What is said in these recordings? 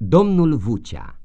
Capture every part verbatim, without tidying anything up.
Domnul Vucea.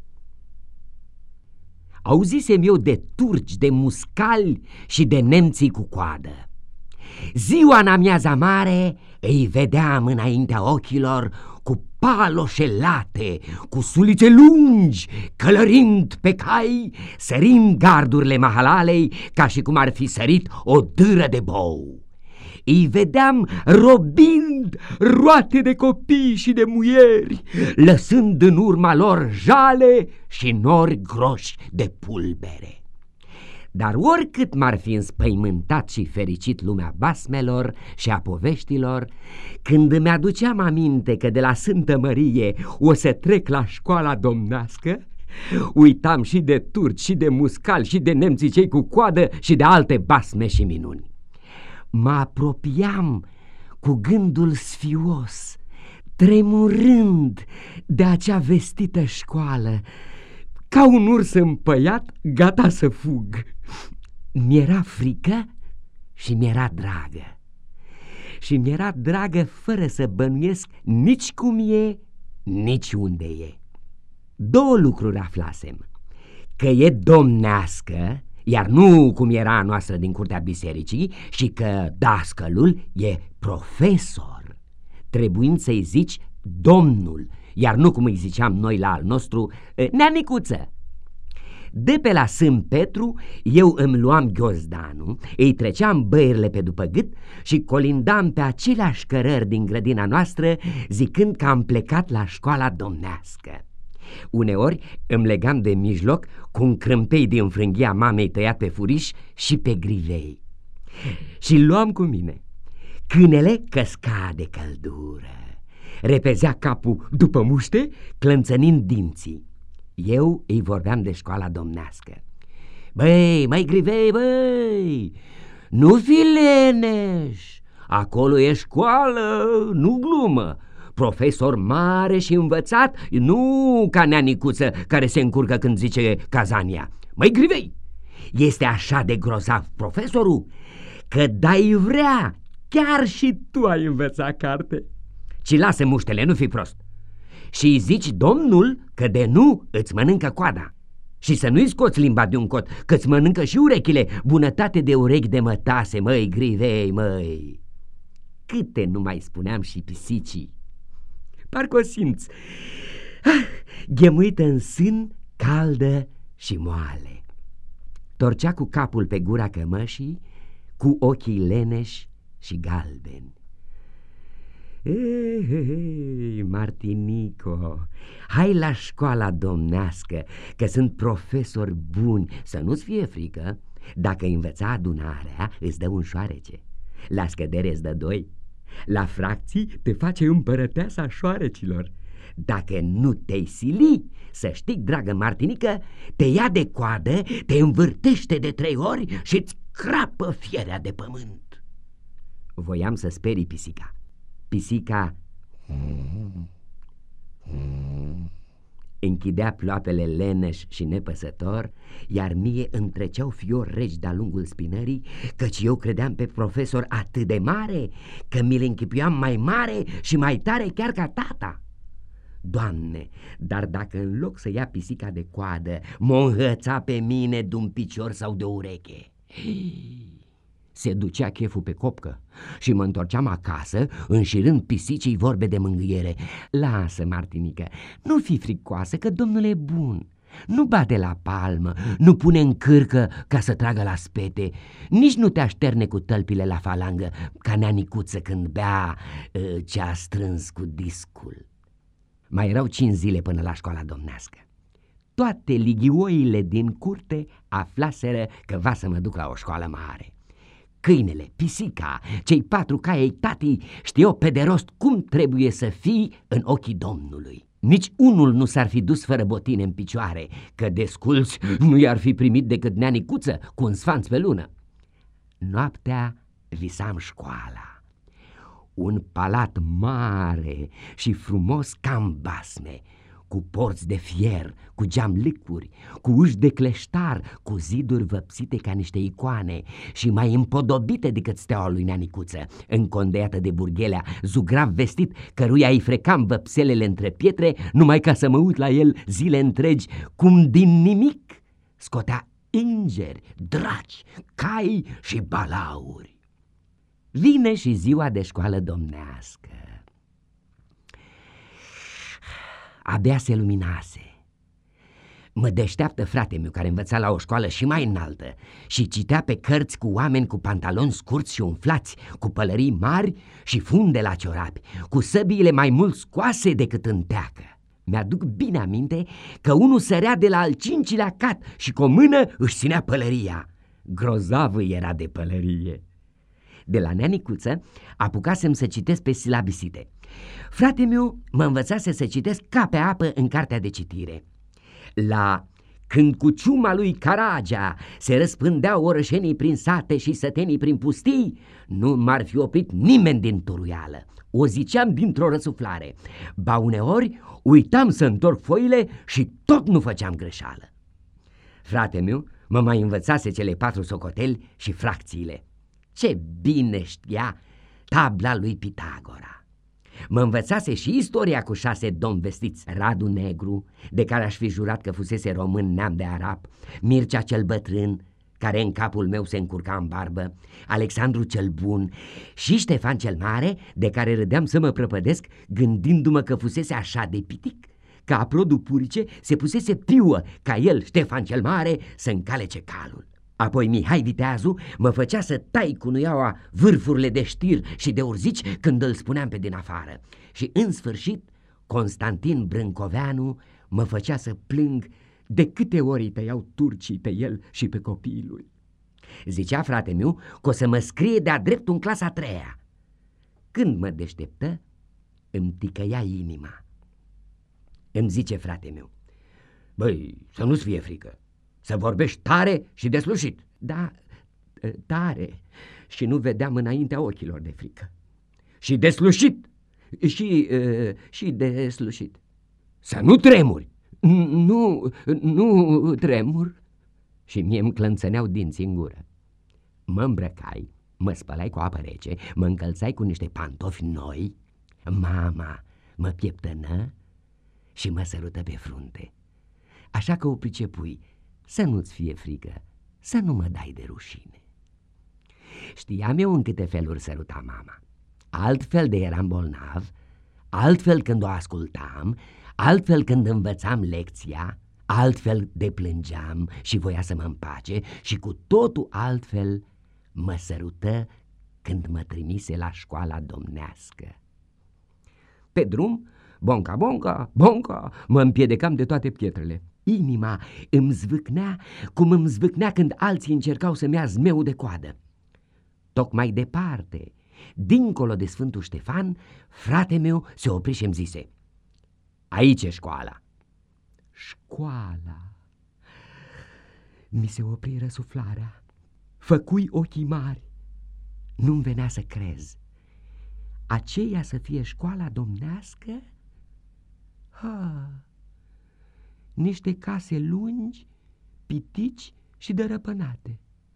Auzisem eu de turci, de muscali și de nemții cu coadă. Ziua în amiaza mare îi vedeam înaintea ochilor cu paloșe late, cu sulițe lungi, călărind pe cai, sărind gardurile mahalalei ca și cum ar fi sărit o dâră de bou. Îi vedeam robind roate de copii și de muieri, lăsând în urma lor jale și nori groși de pulbere. Dar oricât m-ar fi înspăimântat și fericit lumea basmelor și a poveștilor, când îmi aduceam aminte că de la Sfântă Mărie o să trec la școala domnească, uitam și de turci, și de muscali, și de nemții cei cu coadă și de alte basme și minuni. Mă apropiam cu gândul sfios, tremurând de acea vestită școală, ca un urs împăiat, gata să fug. Mi-era frică și mi-era dragă. Și mi-era dragă fără să bănuiesc nici cum e, nici unde e. Două lucruri aflasem: că e domnească, iar nu cum era a noastră din curtea bisericii, și că dascălul e profesor, trebuind să-i zici domnul, iar nu cum îi ziceam noi la al nostru, neanicuță. De pe la Sânt Petru eu îmi luam ghiozdanul, îi treceam băierile pe după gât și colindam pe aceleași cărări din grădina noastră, zicând că am plecat la școala domnească. Uneori îmi legam de mijloc cu un crâmpei din frânghia mamei tăiat pe furiș și pe grivei și luam cu mine. Câinele căsca de căldură, repezea capul după muște, clănțănind dinții. Eu îi vorbeam de școala domnească. Băi, mai grivei, băi, nu fi leneș, acolo e școală, nu glumă. Profesor mare și învățat, nu ca neanicuță care se încurcă când zice cazania. Măi grivei, este așa de grozav profesorul că dai vrea, chiar și tu ai învățat carte. Ci lasă muștele, nu fi prost. Și îi zici domnul că de nu îți mănâncă coada. Și să nu-i scoți limba de un cot, că îți mănâncă și urechile. Bunătate de urechi de mătase, măi grivei, măi. Câte nu mai spuneam și pisicii. Parcă o simți, ah, ghemuită în sân, caldă și moale. Torcea cu capul pe gura cămășii, cu ochii leneși și galbeni. Ei, ei, Martinico, hai la școala domnească, că sunt profesori buni, să nu-ți fie frică. Dacă învăța adunarea, îți dă un șoarece, la scădere îți dă doi, la fracții te face împărăteasa șoarecilor. Dacă nu te-ai sili, să știi, dragă Martinică, te ia de coadă, te învârtește de trei ori și îți crapă fierea de pământ. Voiam să sperii pisica. Pisica închidea ploapele leneș și nepăsător, iar mie îmi treceau fiori regi de-a lungul spinării, căci eu credeam pe profesor atât de mare că mi-l închipuiam mai mare și mai tare chiar ca tata. Doamne, dar dacă în loc să ia pisica de coadă, m-o înhăța pe mine de un picior sau de o ureche, se ducea cheful pe copcă și mă întorceam acasă înșirând pisicii vorbe de mângâiere. Lasă, Martinică, nu fi fricoasă, că domnul e bun. Nu bate la palmă, nu pune în cârcă ca să tragă la spete, nici nu te așterne cu tălpile la falangă ca neanicuță când bea uh, ce a strâns cu discul. Mai erau cinci zile până la școala domnească. Toate lighioile din curte aflaseră că va să mă duc la o școală mare. Câinele, pisica, cei patru cai ai tatii știau pe de rost cum trebuie să fii în ochii Domnului. Nici unul nu s-ar fi dus fără botine în picioare, că desculți nu i-ar fi primit decât neanicuță cu un sfanț pe lună. Noaptea visam școala, un palat mare și frumos ca în basme, cu porți de fier, cu geamlicuri, cu uși de cleștar, cu ziduri văpsite ca niște icoane și mai împodobite decât steaua lui Neanicuță, încondeiată de burghelea, zugrav vestit, căruia îi frecam văpselele între pietre, numai ca să mă uit la el zile întregi, cum din nimic scotea îngeri, draci, cai și balauri. Vine și ziua de școală domnească. Abia se luminase. Mă deșteaptă frate-miu, care învăța la o școală și mai înaltă și citea pe cărți cu oameni cu pantaloni scurți și umflați, cu pălării mari și funde la ciorapi, cu săbiile mai mult scoase decât în teacă. Mi-aduc bine aminte că unul sărea de la al cincilea cat și cu o mână își ținea pălăria. Grozavă era de pălărie. De la Neanicuță apucasem să citesc pe silabisite. Frate meu mă învățase să citesc ca pe apă în cartea de citire. La când cu ciuma lui Caragea se răspândeau orășenii prin sate și sătenii prin pustii, nu m-ar fi oprit nimeni din turuială. O ziceam dintr-o răsuflare, ba uneori uitam să întorc foile și tot nu făceam greșeală. Frate meu mă mai învățase cele patru socoteli și fracțiile. Ce bine știa tabla lui Pitagora! Mă învățase și istoria cu șase domni vestiți: Radu Negru, de care aș fi jurat că fusese român neam de arab, Mircea cel Bătrân, care în capul meu se încurca în barbă, Alexandru cel Bun și Ștefan cel Mare, de care râdeam să mă prăpădesc gândindu-mă că fusese așa de pitic, că Aprodul Purice se pusese piuă ca el, Ștefan cel Mare, să încalece calul. Apoi Mihai Viteazu mă făcea să tai cu nuiaua vârfurile de știr și de urzici când îl spuneam pe din afară. Și în sfârșit Constantin Brâncoveanu mă făcea să plâng de câte ori îi tăiau turcii pe el și pe copiii lui. Zicea frate meu că o să mă scrie de-a dreptul în clasa a treia. Când mă deșteptă, îmi ticăia inima. Îmi zice frate meu: băi, să nu-ți fie frică, să vorbești tare și deslușit. Da, tare, și nu vedeam înaintea ochilor de frică. Și deslușit, și, și deslușit. Să nu tremuri. Nu, nu tremur. Și mie îmi clănțăneau dinții în gură. Mă îmbrăcai, mă spălai cu apă rece, mă încălțai cu niște pantofi noi. Mama mă pieptănă și mă sărută pe frunte. Așa că o pricepui: să nu-ți fie frică, să nu mă dai de rușine. Știam eu în câte feluri săruta mama. Altfel de eram bolnav, altfel când o ascultam, altfel când învățam lecția, altfel de plângeam și voia să mă împace și cu totul altfel mă sărută când mă trimise la școala domnească. Pe drum, bonca, bonca, bonca, mă împiedecam de toate pietrele. Inima îmi zvâcnea cum îmi zvâcnea când alții încercau să-mi ia zmeu de coadă. Tocmai departe, dincolo de Sfântul Ștefan, frate meu se opri și îmi zise: aici e școala. Școala. Mi se opri răsuflarea, făcui ochii mari. Nu-mi venea să crez. Aceea să fie școala domnească? Ha! Niște case lungi, pitici și dărăpânate.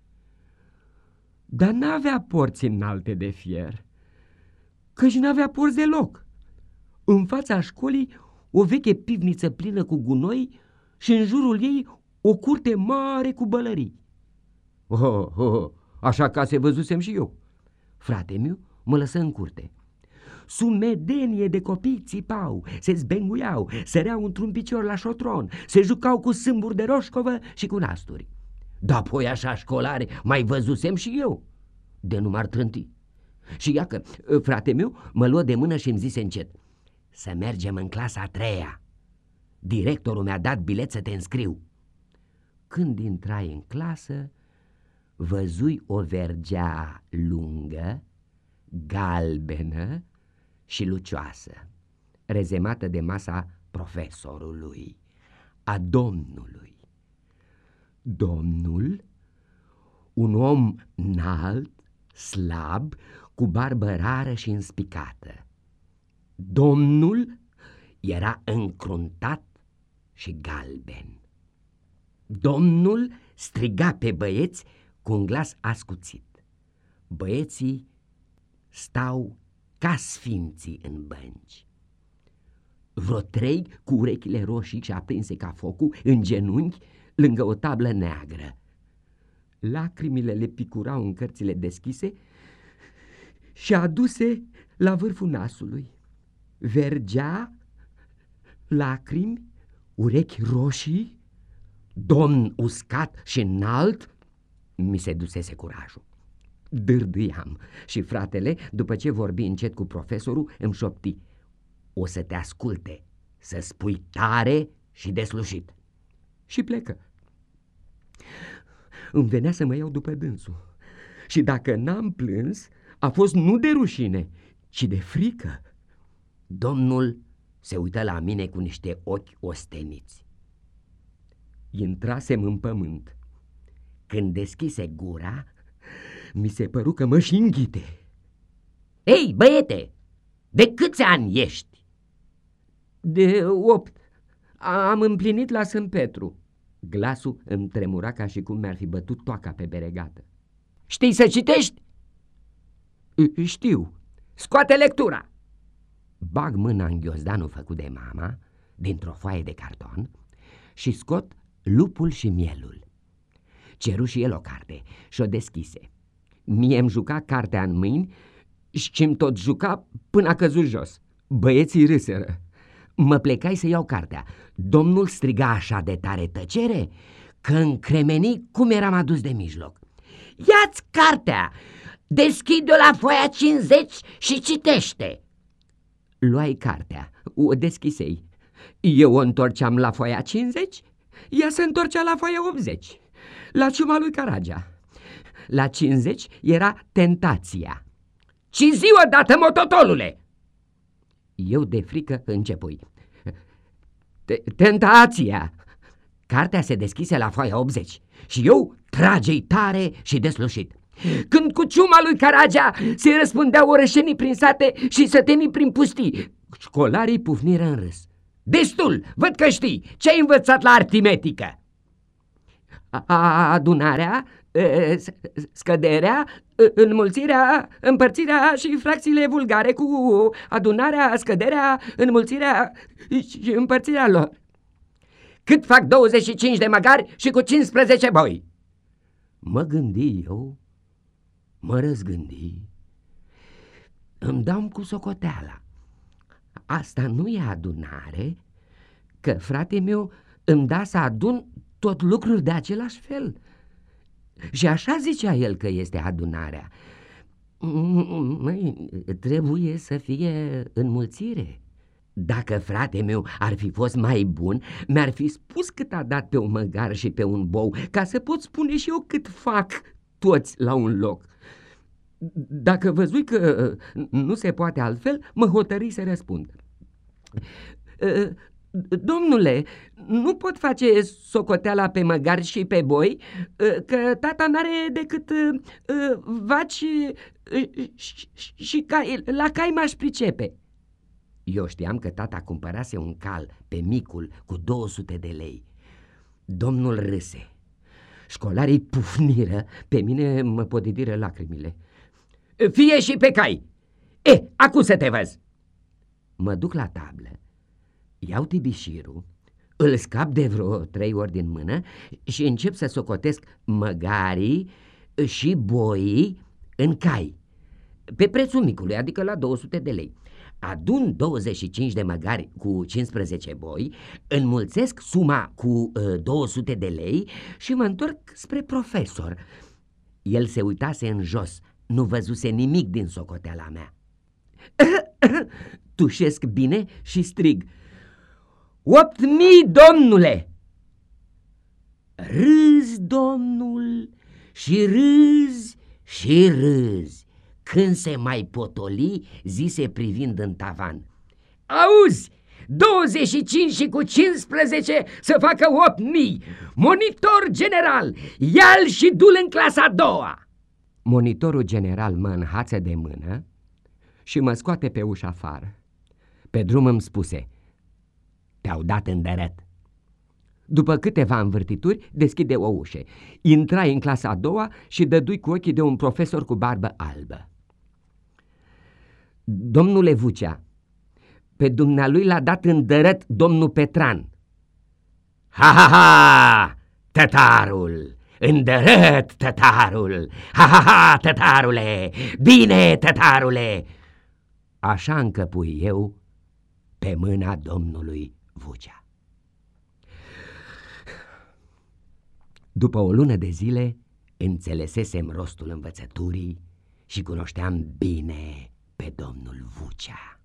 Dar n-avea porți înalte de fier, căci n-avea porți deloc. În fața școlii o veche pivniță plină cu gunoi și în jurul ei o curte mare cu bălării. Oh, oh, așa case văzusem și eu. Frate meu mă lăsă în curte. Sumedenie de copii țipau, se zbenguiau, săreau într-un picior la șotron, se jucau cu sâmburi de roșcovă și cu nasturi. Dar apoi așa școlare mai văzusem și eu, de nu m-ar trânti. Și iacă, frate meu mă luă de mână și îmi zise încet: să mergem în clasa a treia. Directorul mi-a dat bilet să te înscriu. Când intrai în clasă, văzui o vergea lungă, galbenă și lucioasă, rezemată de masa profesorului, a domnului. Domnul, un om înalt, slab, cu barbă rară și înspicată. Domnul era încruntat și galben. Domnul striga pe băieți cu un glas ascuțit. Băieții stau ca sfinții în bănci. Vreo trei cu urechile roșii și aprinse ca focul, în genunchi, lângă o tablă neagră. Lacrimile le picurau în cărțile deschise și aduse la vârful nasului. Vergea, lacrimi, urechi roșii, domn uscat și înalt. Mi se dusese curajul. Dârdâiam și fratele, după ce vorbi încet cu profesorul, îmi șopti: o să te asculte, să spui tare și deslușit. Și plecă. Îmi venea să mă iau după dânsul și dacă n-am plâns, a fost nu de rușine, ci de frică. Domnul se uită la mine cu niște ochi osteniți. Intrasem în pământ. Când deschise gura, mi se păru că mă și înghite. Ei, băiete, de câți ani ești? De opt. Am împlinit la Sfânt Petru. Glasul îmi tremura ca și cum mi-ar fi bătut toaca pe beregată. Știi să citești? Știu. Scoate lectura. Bag mâna în ghiozdanul făcut de mama, dintr-o foaie de carton, și scot Lupul și mielul. Ceru și el o carte și o deschise. Mie-mi juca cartea în mâini și-mi tot juca până a căzut jos. Băieții râseră. Mă plecai să iau cartea. Domnul striga așa de tare tăcere că încremeni cum eram adus de mijloc. Ia-ți cartea! Deschide-o la foaia cincizeci și citește! Luai cartea, o deschisei. Eu o întorceam la foaia cincizeci, ea se întorcea la foaia optzeci, la ciuma lui Caragea. La cincizeci era tentația. Cizi odată, mototolule! Eu de frică începui. Tentația! Cartea se deschise la foaia optzeci și eu tragei tare și deslușit. Când cu ciuma lui Caragea se răspundeau orășenii prin sate și sătenii prin pustii, școlarii pufniră în râs. Destul, văd că știi, ce ai învățat la aritmetică? Adunarea, scăderea, înmulțirea, împărțirea și fracțiile vulgare cu adunarea, scăderea, înmulțirea și împărțirea lor. Cât fac douăzeci și cinci de măgari și cu cincisprezece boi? Mă gândi eu, mă răzgândi, îmi dau cu socoteala. Asta nu e adunare, că frate meu îmi da să adun tot lucruri de același fel. Și așa zicea el că este adunarea. Măi, trebuie să fie înmulțire. Dacă frate meu ar fi fost mai bun, mi-ar fi spus cât a dat pe un măgar și pe un bou, ca să pot spune și eu cât fac toți la un loc. Dacă văzui că nu se poate altfel, mă hotărâi să răspund. Domnule, nu pot face socoteala pe măgari și pe boi, că tata n-are decât vaci și cai, la cai m-aș pricepe. Eu știam că tata cumpărase un cal pe micul cu două sute de lei. Domnul râse. Școlarii pufniră, pe mine mă podidiră lacrimile. Fie și pe cai! E, acum să te văz! Mă duc la tablă, iau tibișirul, îl scap de vreo trei ori din mână și încep să socotesc măgarii și boii în cai, pe prețul micului, adică la două sute de lei. Adun douăzeci și cinci de măgari cu cincisprezece boi, înmulțesc suma cu uh, două sute de lei și mă întorc spre profesor. El se uitase în jos, nu văzuse nimic din socoteala mea. Tușesc bine și strig: opt mii, domnule! Râzi, domnul, și râzi și râzi. Când se mai potoli, zise privind în tavan: auzi, douăzeci și cinci și cu cincisprezece să facă opt mii. Monitor general, ia-l și du-l în clasa a doua. Monitorul general mă înhață de mână și mă scoate pe ușa afară. Pe drum îmi spuse: te-au dat în dărăt. După câteva învârtituri, deschide o ușă. Intrai în clasa a doua și dădui cu ochii de un profesor cu barbă albă. Domnule Vucea, pe dumnealui l-a dat îndărăt domnul Petran. Ha, ha, ha, tătarul, îndărăt tătarul, ha, ha, ha, tătarule, bine tătarule. Așa încăpui eu pe mâna domnului Vucea. După o lună de zile înțelesesem rostul învățăturii și cunoșteam bine pe domnul Vucea.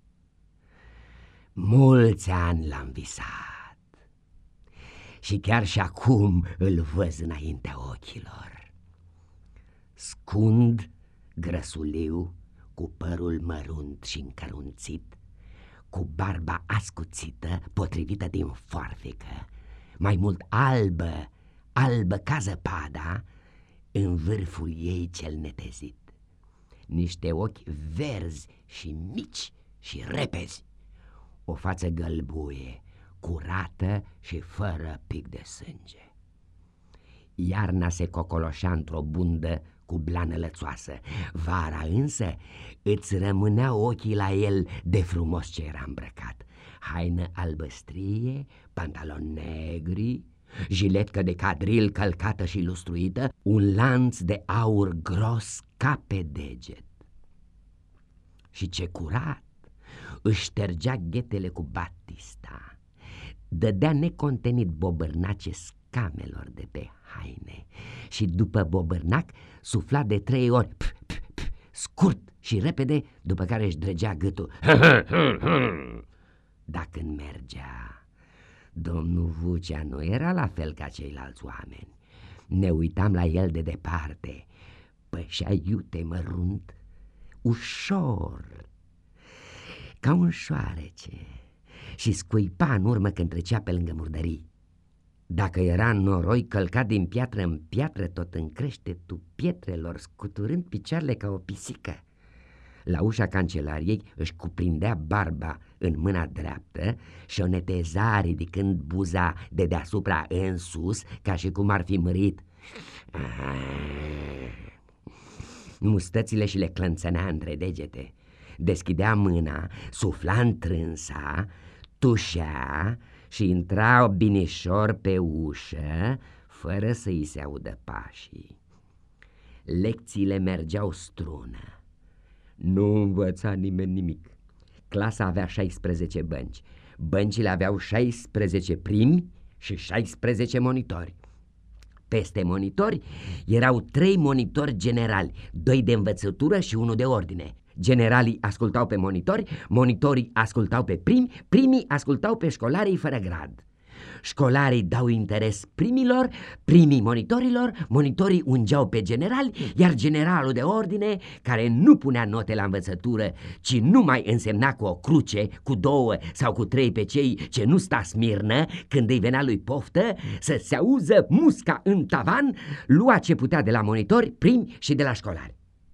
Mulți ani l-am visat și chiar și acum îl văz înaintea ochilor. Scund, grăsuliu, cu părul mărunt și încărunțit, cu barba ascuțită, potrivită din foarfecă, mai mult albă, albă ca zăpada, în vârful ei cel netezit. Niște ochi verzi și mici și repezi, o față gălbuie, curată și fără pic de sânge. Iarna se cocoloșea într-o bundă cu blană lățoasă, vara însă îți rămâneau ochii la el de frumos ce era îmbrăcat. Haină albăstrie, pantaloni negri, jiletcă de cadril călcată și lustruită, un lanț de aur gros ca pe deget. Și ce curat! Își ștergea ghetele cu batista, dădea necontenit bobârnace scamelor de pe haine și după bobârnac sufla de trei ori, pf, pf, pf, scurt și repede, după care își dregea gâtul. Dacă mergea, domnul Vucea nu era la fel ca ceilalți oameni. Ne uitam la el de departe, pășea iute mărunt, ușor, ca un șoarece, și scuipa în urmă când trecea pe lângă murdării. Dacă era noroi, călca din piatră în piatră tot în creștetul pietrelor, scuturând picioarele ca o pisică. La ușa cancelariei își cuprindea barba în mâna dreaptă și o neteza ridicând buza de deasupra în sus, ca și cum ar fi mărit. Mustățile și le clănțănea între degete. Deschidea mâna, sufla întrânsa, tușea și intra binișor pe ușă, fără să-i se audă pașii. Lecțiile mergeau strună. Nu învăța nimeni nimic. Clasa avea șaisprezece bănci. Băncile aveau șaisprezece primi și șaisprezece monitori. Peste monitori erau trei monitori generali, doi de învățătură și unul de ordine. Generalii ascultau pe monitori, monitorii ascultau pe primi, primii ascultau pe școlarii fără grad. Școlarii dau interes primilor, primii monitorilor, monitorii ungeau pe generali, iar generalul de ordine, care nu punea note la învățătură, ci numai însemna cu o cruce, cu două sau cu trei pe cei ce nu sta smirnă când îi venea lui poftă, să se auză musca în tavan, lua ce putea de la monitori, primi și de la școlari.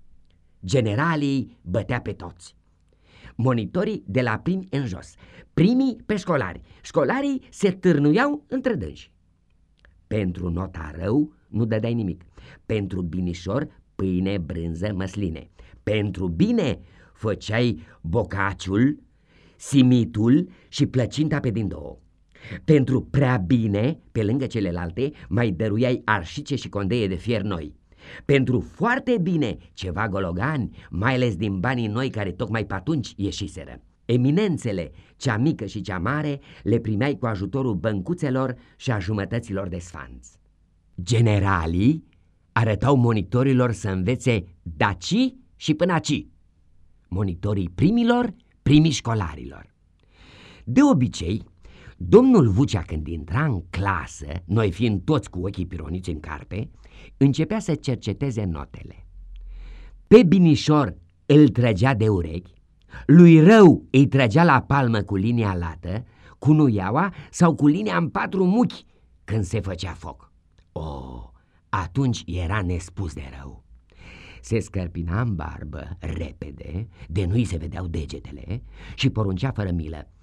Generalii bătea pe toți. Monitorii de la primi în jos, primii pe școlari, școlarii se târnuiau între dânsi. Pentru nota rău nu dădeai nimic, pentru binișor pâine, brânză, măsline, pentru bine făceai bocaciul, simitul și plăcinta pe din două. Pentru prea bine, pe lângă celelalte, mai dăruiai arșice și condeie de fier noi. Pentru foarte bine, ceva gologani, mai ales din banii noi care tocmai pe atunci ieșiseră. Eminențele, cea mică și cea mare, le primeai cu ajutorul băncuțelor și a jumătăților de sfanț. Generalii arătau monitorilor să învețe daci și până aci. Monitorii primilor, primii școlarilor. De obicei, domnul Vucea, când intra în clasă, noi fiind toți cu ochii pironiți în carpe, începea să cerceteze notele. Pe binișor îl trăgea de urechi, lui rău îi trăgea la palmă cu linia lată, cu nuiaua sau cu linia în patru muchi când se făcea foc. Oh, atunci era nespus de rău. Se scărpina în barbă repede, de nu-i se vedeau degetele, și poruncea fără milă: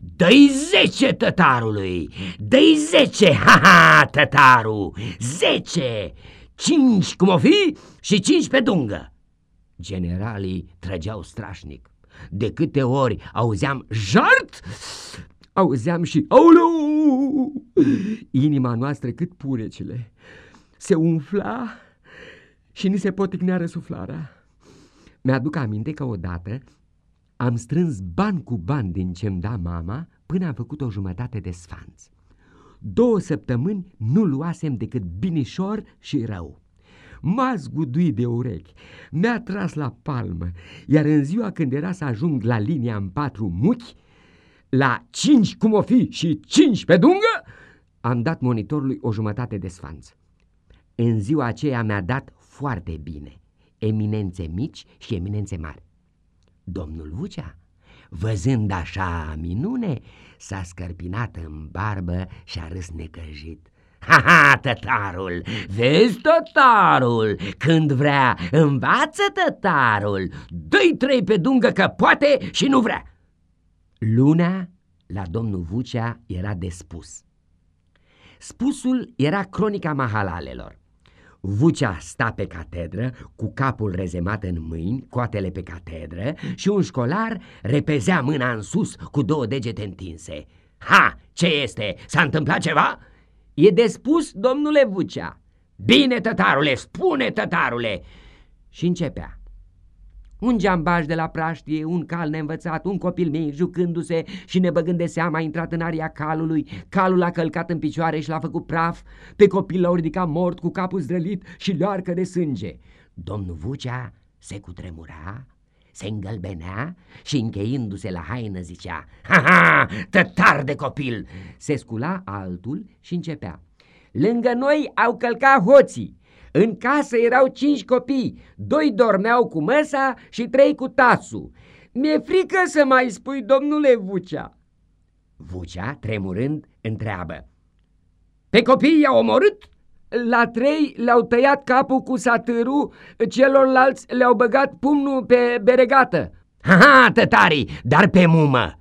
Dă-i zece tătarului, dă-i zece, ha-ha, tătaru, zece, cinci cum o fi și cinci pe dungă. Generalii trăgeau strașnic. De câte ori auzeam jart, auzeam și auleu! Inima noastră cât purecele se umfla și ni se poticnea răsuflarea. Mi-aduc aminte că odată am strâns bani cu bani din ce-mi da mama până am făcut o jumătate de sfanț. Două săptămâni nu luasem decât binișor și rău. M-a zguduit de urechi, mi-a tras la palmă, iar în ziua când era să ajung la linia în patru muchi, la cinci cum o fi și cinci pe dungă, am dat monitorului o jumătate de sfanț. În ziua aceea mi-a dat foarte bine, eminențe mici și eminențe mari. Domnul Vucea, văzând așa minune, s-a scărpinat în barbă și a râs necăjit. Ha-ha, tătarul, vezi tătarul, când vrea învață tătarul, dă-i trei pe dungă că poate și nu vrea. Lunea la domnul Vucea era de spus. Spusul era cronica mahalalelor. Vucea sta pe catedră, cu capul rezemat în mâini, coatele pe catedră, și un școlar repezea mâna în sus cu două degete întinse. Ha, ce este? S-a întâmplat ceva? E de spus, domnule Vucea. Bine, tătarule, spune, tătarule. Și începea. Un geambaj de la praștie, un cal neînvățat, un copil mic jucându-se și nebăgând de seamă a intrat în aria calului. Calul a călcat în picioare și l-a făcut praf. Pe copil l-a ridicat mort cu capul zdrălit și leoarcă de sânge. Domnul Vucea se cutremura, se îngălbenea și încheindu-se la haină zicea: ha-ha, tătar de copil! Se scula altul și începea: lângă noi au călcat hoții. În casă erau cinci copii, doi dormeau cu măsa și trei cu tasul. Mi-e frică să mai spui, domnule Vucea. Vucea, tremurând, întreabă: pe copii i-au omorât? La trei le-au tăiat capul cu satârul, celorlalți le-au băgat pumnul pe beregată. Ha-ha, tătarii, dar pe mumă?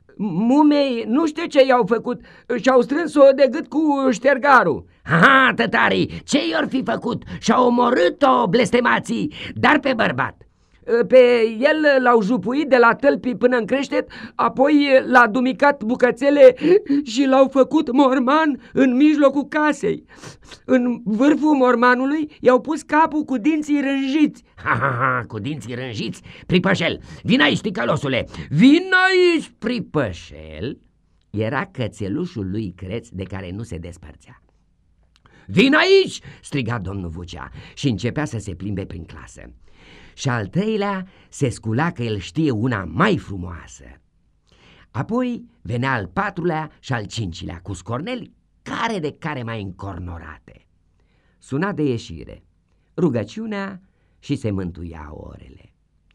Mumei nu știu ce i-au făcut, și-au strâns-o de gât cu ștergarul. Ha, tătarii, ce i-or fi făcut? Și-au omorât-o blestemații, dar pe bărbat. Pe el l-au jupuit de la tălpi până în creștet, apoi l-a dumicat bucățele și l-au făcut morman în mijlocul casei. În vârful mormanului i-au pus capul cu dinții rânjiți. Ha, ha, ha, cu dinții rânjiți? Pripășel, vin aici, ticălosule, vin aici, Pripășel. Era cățelușul lui Creț de care nu se despărțea. Vin aici, striga domnul Vucea și începea să se plimbe prin clasă. Și al treilea se scula că el știe una mai frumoasă. Apoi venea al patrulea și al cincilea, cu scorneli care de care mai încornorate. Suna de ieșire, rugăciunea și se mântuia orele.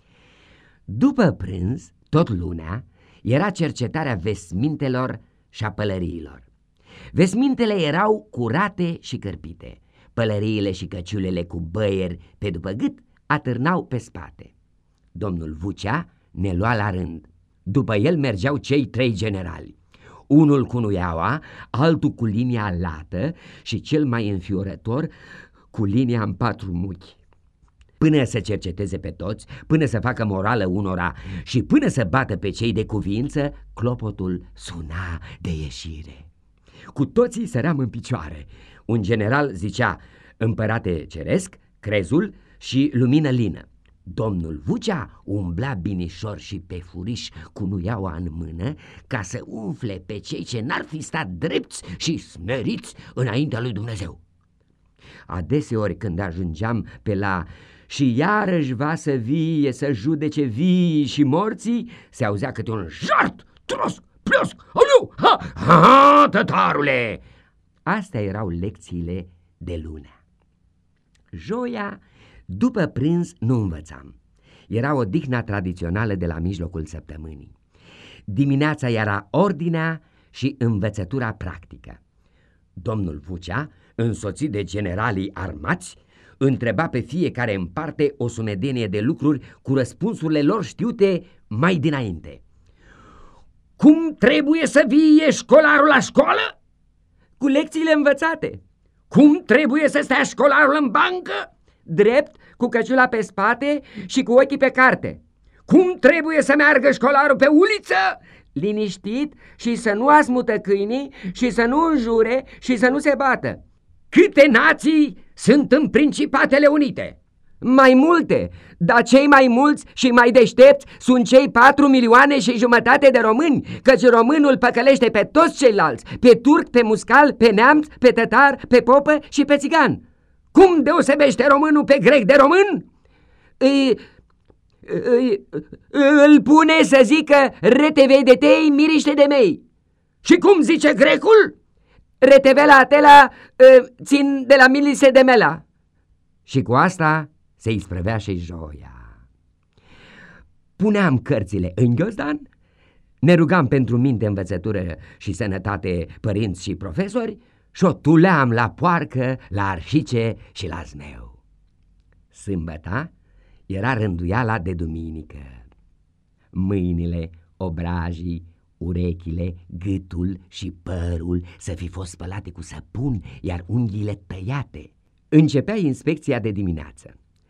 După prânz, tot lunea, era cercetarea vesmintelor și a pălăriilor. Vesmintele erau curate și cărpite, pălăriile și căciulele cu băieri pe după gât atârnau pe spate. Domnul Vucea ne lua la rând. După el mergeau cei trei generali, unul cu nuiaua, altul cu linia lată și cel mai înfiorător cu linia în patru muchi. Până să cerceteze pe toți, până să facă morală unora și până să bată pe cei de cuvință, clopotul suna de ieșire. Cu toții săream în picioare. Un general zicea: împărate ceresc, crezul și lumină lină. Domnul Vucea umbla binișor și pe furiș cu nuiaua în mână ca să umfle pe cei ce n-ar fi stat drepți și smeriți înaintea lui Dumnezeu. Adeseori când ajungeam pe la și iarăși va să vie să judece vii și morții, se auzea câte un jart, trosc, pliosc, aoleu, ha, ha, tătarule! Astea erau lecțiile de lunea. Joia, după prânz, nu învățam. Era odihna tradițională de la mijlocul săptămânii. Dimineața era ordinea și învățătura practică. Domnul Vucea, însoțit de generalii armați, întreba pe fiecare în parte o sumedenie de lucruri cu răspunsurile lor știute mai dinainte. Cum trebuie să vie școlarul la școală? Cu lecțiile învățate. Cum trebuie să stea școlarul în bancă? Drept, cu căciula pe spate și cu ochii pe carte. Cum trebuie să meargă școlarul pe uliță? Liniștit și să nu asmută câinii și să nu înjure și să nu se bată. Câte nații sunt în Principatele Unite? Mai multe, dar cei mai mulți și mai deștepți sunt cei patru milioane și jumătate de români, căci românul păcălește pe toți ceilalți, pe turc, pe muscal, pe neamț, pe tătar, pe popă și pe țigan. Cum deosebește românul pe grec de român? Îi, îi, îl pune să zică retevei de tei, miriște de mei. Și cum zice grecul? Retevela atela țin de la milise de mela. Și cu asta se isprăvea și joia. Puneam cărțile în ghiozdan, ne rugam pentru minte, învățătură și sănătate părinți și profesori și o tuleam la poarcă, la arșice și la zmeu. Sâmbăta era rânduiala de duminică. Mâinile, obrajii, urechile, gâtul și părul să fi fost spălate cu săpun, iar unghiile tăiate. Începea inspecția de dimineață.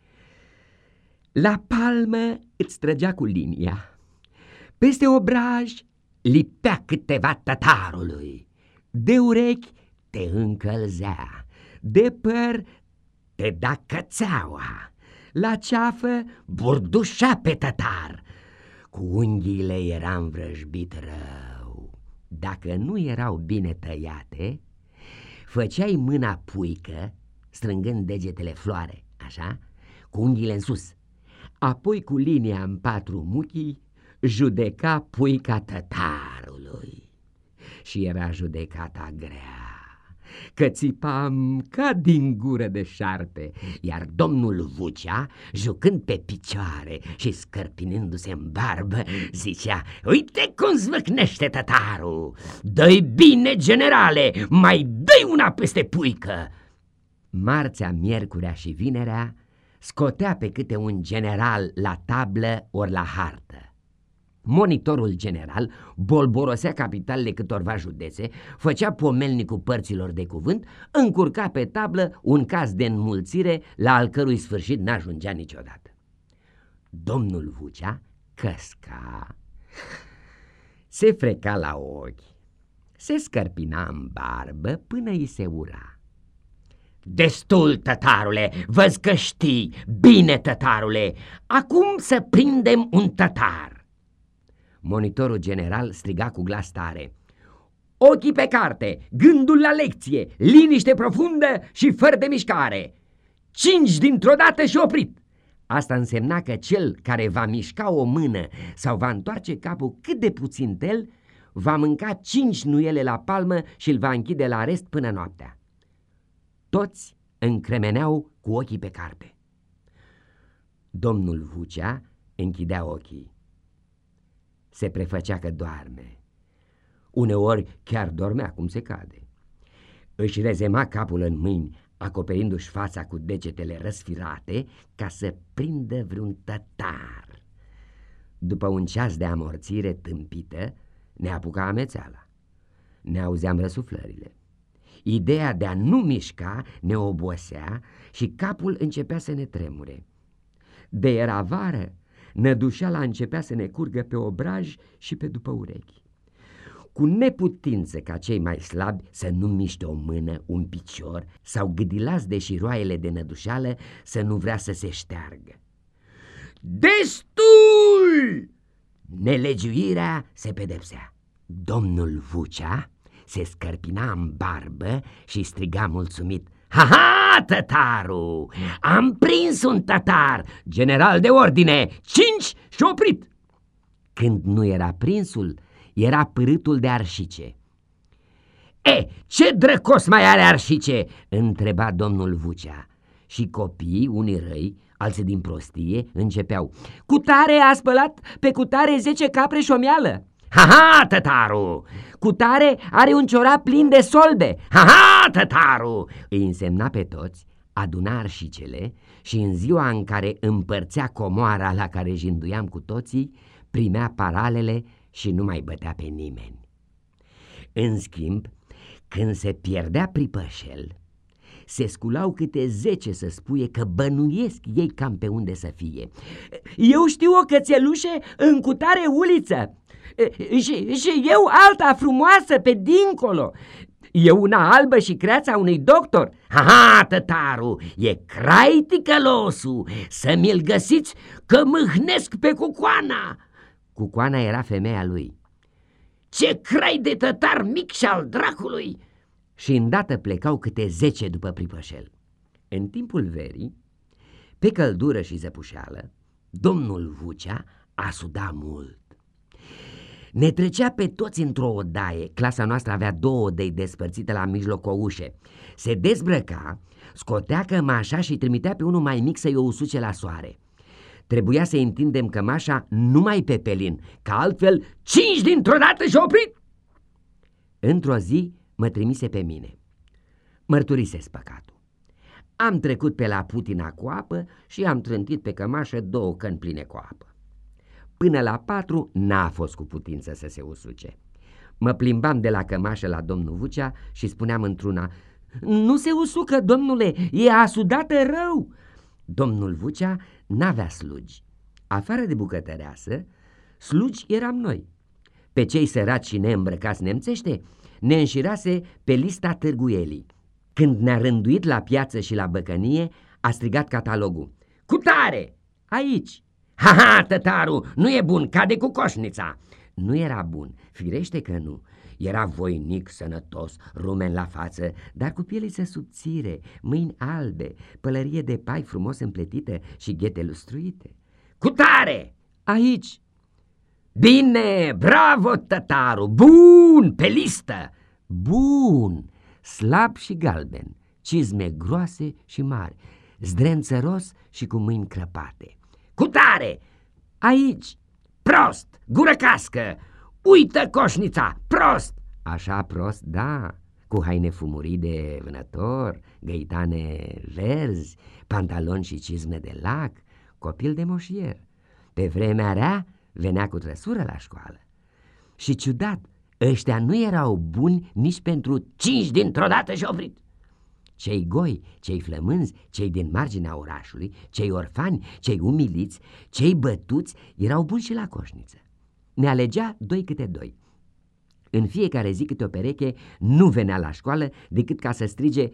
La palmă îți trăgea cu linia, peste obraj lipea câteva tătarului, de urechi te încălzea, de păr te da cățeaua, la ceafă burdușea pe tătar, cu unghiile era învrăjbit rău. Dacă nu erau bine tăiate, făceai mâna puică, strângând degetele floare, așa, cu unghiile în sus. Apoi cu linia în patru muchii judeca puica tătarului. Și era judecata grea, că țipam ca din gură de șarpe, iar domnul Vucea, jucând pe picioare și scărpinându-se în barbă, zicea: uite cum zvâcnește tătarul, dă-i bine, generale, mai dă-i una peste puică. Marțea, miercurea și vinerea scotea pe câte un general la tablă ori la hartă. Monitorul general bolborosea capitalele câtorva județe, făcea pomelnicul părților de cuvânt, încurca pe tablă un caz de înmulțire la al cărui sfârșit n-ajungea niciodată. Domnul Vucea căsca, se freca la ochi, se scărpina în barbă până îi se ura. Destul, tătarule, văz că știi, bine, tătarule, acum să prindem un tătar. Monitorul general striga cu glas tare: ochii pe carte, gândul la lecție, liniște profundă și fără de mișcare. Cinci dintr-o dată și oprit. Asta însemna că cel care va mișca o mână sau va întoarce capul cât de puțin tel, va mânca cinci nuiele la palmă și îl va închide la arest până noaptea. Toți încremeneau cu ochii pe carte. Domnul Vucea închidea ochii. Se prefăcea că doarme. Uneori chiar dormea cum se cade. Își rezema capul în mâini, acoperindu-și fața cu degetele răsfirate ca să prindă vreun tătar. După un ceas de amorțire tâmpită, ne apuca amețeala. Ne auzeam răsuflările. Ideea de a nu mișca ne obosea și capul începea să ne tremure. De era vară, nădușeala începea să ne curgă pe obraj și pe după urechi. Cu neputință ca cei mai slabi să nu miște o mână, un picior sau gâdilați de șiroaiele de nădușeală să nu vrea să se șteargă. Destul! Nelegiuirea se pedepsea. Domnul Vucea se scărpina în barbă și striga mulțumit: ha-ha, tătaru! Am prins un tătar, general de ordine, cinci și oprit! Când nu era prinsul, era pârâtul de arșice. E, ce drăcos mai are arșice? Întreba domnul Vucea. Și copiii, unii răi, alții din prostie, începeau: cutare a spălat pe cutare zece capre și o mială. Ha-ha, tătaru! Cutare are un ciorap plin de solde. Ha-ha, tătaru! Îi însemna pe toți, aduna arșicele și în ziua în care împărțea comoara la care jinduiam cu toții, primea paralele și nu mai bătea pe nimeni. În schimb, când se pierdea pripășel, se sculau câte zece să spuie că bănuiesc ei cam pe unde să fie. Eu știu o cățelușe în cutare uliță și, și eu alta frumoasă pe dincolo. E una albă și creața unui doctor. Ha-ha, tătaru, e crai ticălosul, să mi-l găsiți că mâhnesc pe Cucoana. Cucoana era femeia lui. Ce crai de tătar mic și al dracului! Și îndată plecau câte zece după pripășel. În timpul verii, pe căldură și zăpușeală, domnul Vucea a sudat mult. Ne trecea pe toți într-o odaie. Clasa noastră avea două odăi despărțite la mijloc o ușă. Se dezbrăca, scotea cămașa și trimitea pe unul mai mic să-i o usuce la soare. Trebuia să întindem cămașa numai pe pelin, că altfel cinci dintr-o dată și-a oprit. Într-o zi mă trimise pe mine. Mărturisesc păcatul. Am trecut pe la Putina cu apă și am trântit pe cămașă două căni pline cu apă. Până la patru n-a fost cu putință să se usuce. Mă plimbam de la cămașă la domnul Vucea și spuneam într-una: nu se usucă, domnule, e asudată rău. Domnul Vucea n-avea slugi. Afară de bucătăreasă, slugi eram noi. Pe cei săraci și neîmbrăcați nemțește ne înșirase pe lista târguielii. Când ne-a rânduit la piață și la băcănie, a strigat catalogul: cu tare, aici! Ha-ha, tătaru, nu e bun, cade cu coșnița. Nu era bun, firește că nu. Era voinic, sănătos, rumen la față, dar cu pieliță subțire, mâini albe, pălărie de pai frumos împletită și ghete lustruite. Cu tare, aici! Bine, bravo, tătaru, bun, pe listă! Bun, slab și galben, cizme groase și mari, zdrențăros și cu mâini crăpate. Cu tare, aici! Prost, gură cască, uită coșnița, prost! Așa prost, da, cu haine fumurii de vânător, găitane verzi, pantaloni și cizme de lac, copil de moșier. Pe vremea rea venea cu trăsură la școală. Și ciudat, ăștia nu erau buni nici pentru cinci dintr-o dată și oprit. Cei goi, cei flămânzi, cei din marginea orașului, cei orfani, cei umiliți, cei bătuți erau buni și la coșniță. Ne alegea doi câte doi. În fiecare zi câte o pereche nu venea la școală decât ca să strige: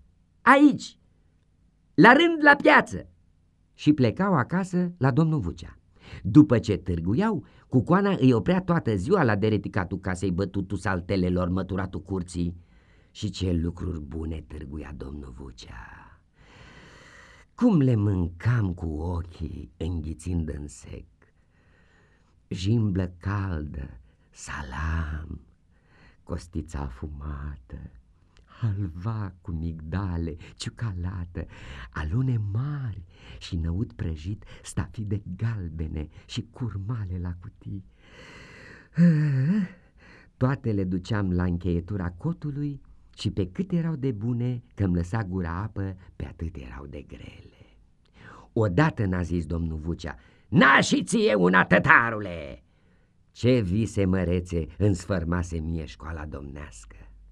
aici, la rând la piață! Și plecau acasă la domnul Vucea. După ce târguiau, Cucoana îi oprea toată ziua la dereticatul casei, bătutul saltelelor, măturatul curții. Și ce lucruri bune târguia domnul Vucea! Cum le mâncam cu ochii, înghițind în sec! Jimblă caldă, salam, costița afumată, halva cu migdale, ciucalată, alune mari și năut prăjit, stafide galbene și curmale la cutii. Toate le duceam la încheietura cotului și pe cât erau de bune, că-mi lăsa gura apă, pe atât erau de grele. Odată n-a zis domnul Vucea: n-a și ție una, tătarule! Ce vise mărețe îmi sfărmase mie școala domnească!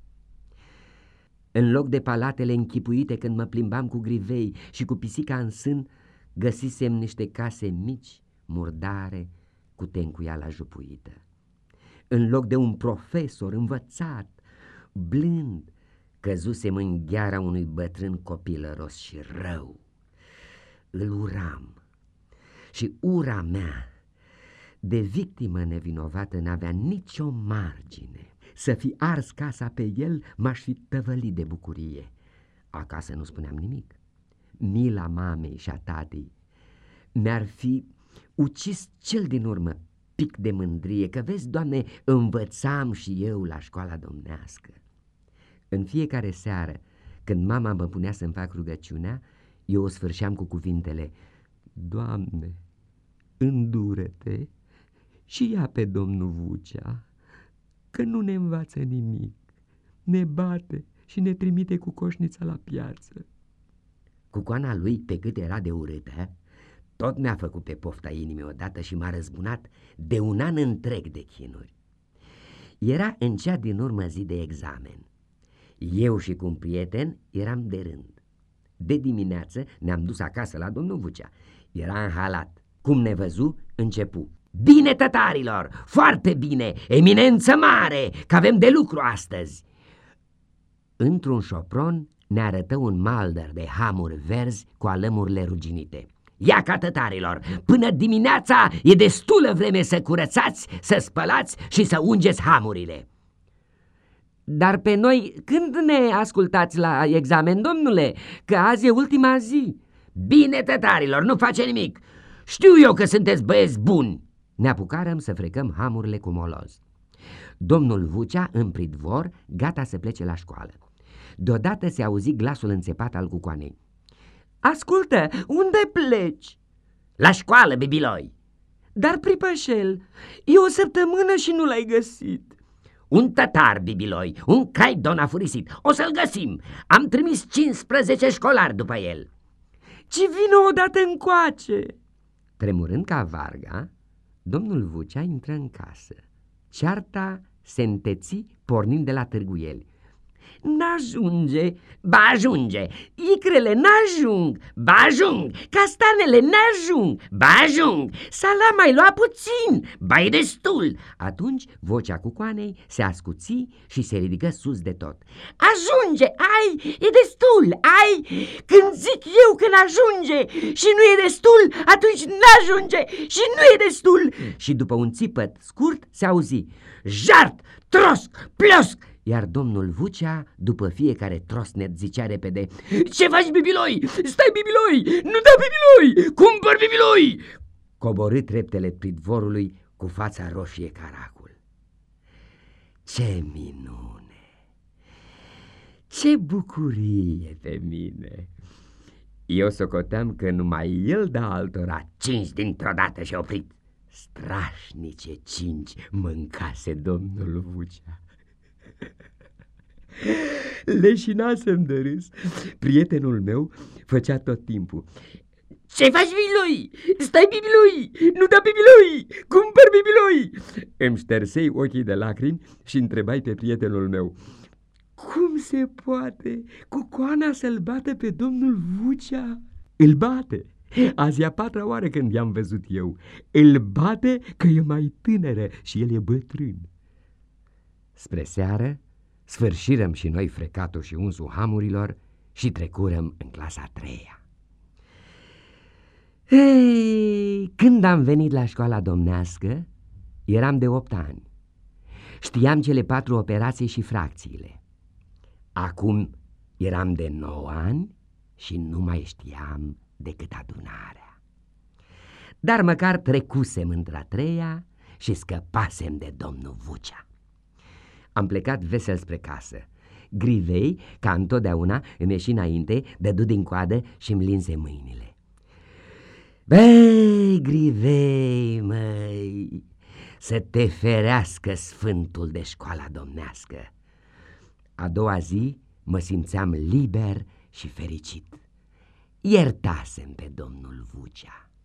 În loc de palatele închipuite când mă plimbam cu grivei și cu pisica în sân, găsisem niște case mici, murdare, cu tencuiala jupuită. În loc de un profesor învățat, blând, căzusem în gheara unui bătrân copilăros și rău. Îl uram și ura mea de victimă nevinovată n-avea nicio margine. Să fi ars casa pe el, m-aș fi tăvălit de bucurie. Acasă nu spuneam nimic. Mila mamei și a tatei mi-ar fi ucis cel din urmă pic de mândrie, că vezi, Doamne, învățam și eu la școala domnească. În fiecare seară, când mama mă punea să-mi fac rugăciunea, eu o sfârșeam cu cuvintele: Doamne, îndură-te și ia pe domnul Vucea, că nu ne învață nimic, ne bate și ne trimite cu coșnița la piață. Cucoana lui, pe cât era de urâtă, Tot mi-a făcut pe pofta inimii odată și m-a răzbunat de un an întreg de chinuri. Era în cea din urmă zi de examen. Eu și cu un prieten eram de rând. De dimineață ne-am dus acasă la domnul Vucea. Era înhalat. Cum ne văzu, începu: bine, tătarilor, foarte bine, eminență mare, că avem de lucru astăzi. Într-un șopron ne arătă un maldăr de hamuri verzi cu alămurile ruginite. Ia ca, tătarilor, până dimineața e destulă vreme să curățați, să spălați și să ungeți hamurile. Dar pe noi când ne ascultați la examen, domnule, că azi e ultima zi? Bine, tătarilor, nu face nimic. Știu eu că sunteți băieți buni. Ne apucarăm să frecăm hamurile cu moloz. Domnul Vucea în pridvor, gata să plece la școală. Deodată se auzi glasul înțepat al cucoanei. Ascultă, unde pleci? La școală, bibiloi. Dar, pripășel, e o săptămână și nu l-ai găsit. Un tătar, bibiloi, un caidon a furisit. O să-l găsim. Am trimis cincisprezece școlari după el. Ci vină odată încoace. Tremurând ca varga, domnul Vucea intră în casă. Cearta se înteți pornind de la târguieli. N-ajunge, ba ajunge, icrele n-ajung, ba ajung, castanele n-ajung, ba ajung, sala mai lua puțin, ba e destul. Atunci vocea cucoanei se ascuți și se ridică sus de tot. Ajunge, ai, e destul, ai, când zic eu că n-ajunge și nu e destul, atunci n-ajunge și nu e destul. Și după un țipăt scurt se auzi: jart, trosc, plosc. Iar domnul Vucea, după fiecare trosnet, zicea repede: ce faci, bibiloi? Stai, bibiloi! Nu da, bibiloi! Cumpăr, bibiloi! Coborâ treptele pridvorului cu fața roșie ca racul. Ce minune! Ce bucurie pe mine! Eu socoteam că numai el da altora cinci dintr-o dată și-a oprit. Strașnice cinci mâncase domnul Vucea. Leșinasem de râs. Prietenul meu făcea tot timpul: ce faci, bibiloi? Stai, bibiloi! Nu da, bibiloi! Cumpăr, bibiloi! Îmi ștersei ochii de lacrimi și întrebai pe prietenul meu: cum se poate cucoana să-l bată pe domnul Vucea? Îl bate. Azi e a patra oară când i-am văzut eu. Îl bate că e mai tânără și el e bătrân. Spre seară sfârșirăm și noi frecatul și unsul hamurilor și trecurăm în clasa a treia. Ei, când am venit la școala domnească, eram de opt ani. Știam cele patru operații și fracțiile. Acum eram de nouă ani și nu mai știam decât adunarea. Dar măcar trecusem într-a treia și scăpasem de domnul Vucea. Am plecat vesel spre casă. Grivei, ca întotdeauna, îmi ieși înainte, dădu din coadă și îmi linse mâinile. Băi, Grivei, măi, să te ferească sfântul de școala domnească. A doua zi mă simțeam liber și fericit. Iertasem pe domnul Vucea.